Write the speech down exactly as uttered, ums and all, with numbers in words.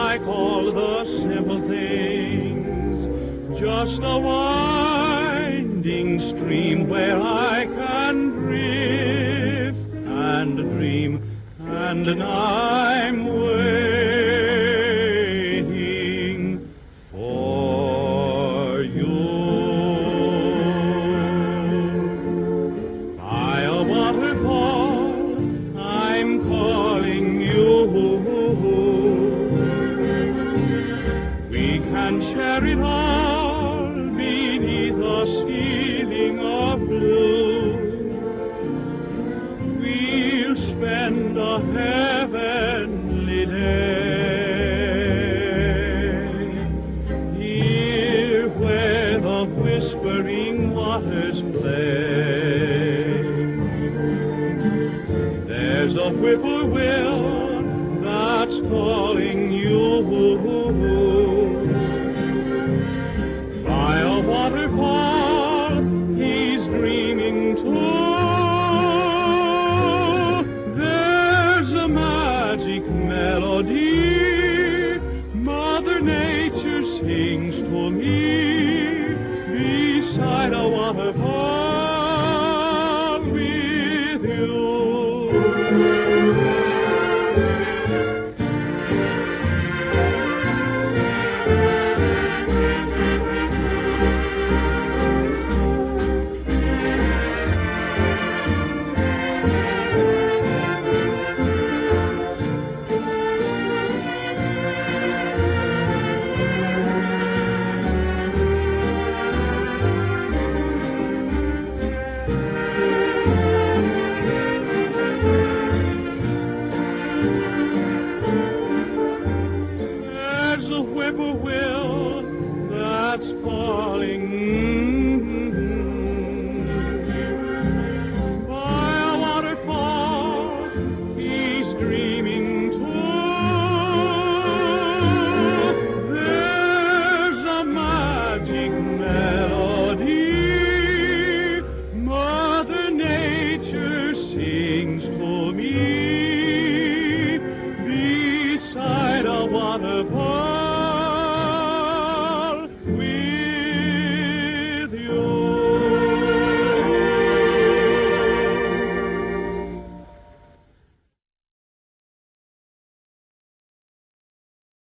like all the simple things, just a winding stream where I can drift and dream, and I'm waiting for you. By a waterfall, I'm calling you. We can share it all beneath a ceiling of blue. We'll spend a heavenly day here where the whispering waters play. There's a whippoorwill that's calling you. By a waterfall, he's dreaming too. There's a magic melody Mother Nature sings to me beside a waterfall with you. Whippoorwill that's calling. By a waterfall, he's dreaming too. There's a magic melody Mother Nature sings to me beside a waterfall.